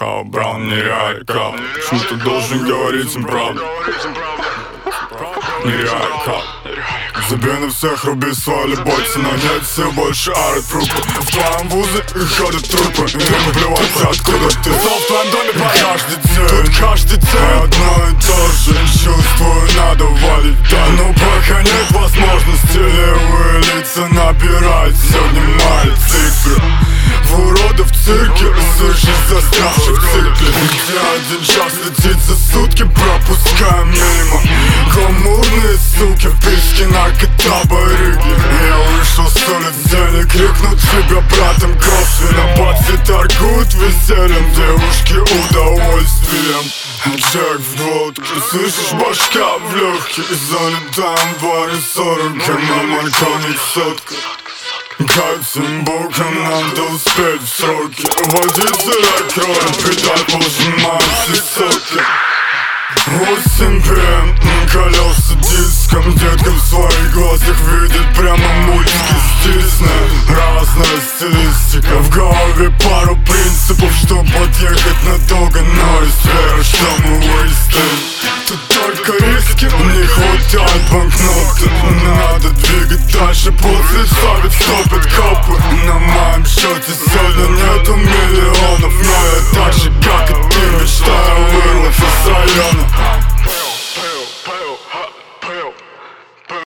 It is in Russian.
Хау Браун, нереальный кап. Почему-то должен говорить им правду. Нереальный кап. Забей на всех, руби свою любовь, но нет все больше арт-фруктов. В твоем вузе ходят трупы, и не плевать, откуда ты. Зол в твоем доме каждый день, тут каждый день одно и то же. Чувствую, надо валить, да, но пока нет возможности вылиться, набирать. Сегодня мои цифры в уродов в цирке, слышишь, застрявших в цикле. Где один час летит за сутки, пропускаем мимо. Гламурные суки в пешке наркотаборыги. Я вышел с улиц, не крикнут тебя братом косвенно. Бацы торгуют весельем, девушки удовольствием. Джек в водке, слышишь, башка в легких. Залетаем в баре 40, на марконе сотка. Катим боком, надо успеть в сроки. Водителя кроет, педаль пожимает все соки. 8 ПМ, колеса диском. Детка в своих глазах видит прямо мультики с Дисней. Разная стилистика, в голове пару принципов, чтоб подъехать надолго. Но есть вера, что мы выстоим. Тут только риски, не хватает банкноты. Надо двигать дальше, после ставить, стопят копы. На моем счете сегодня нету миллиона.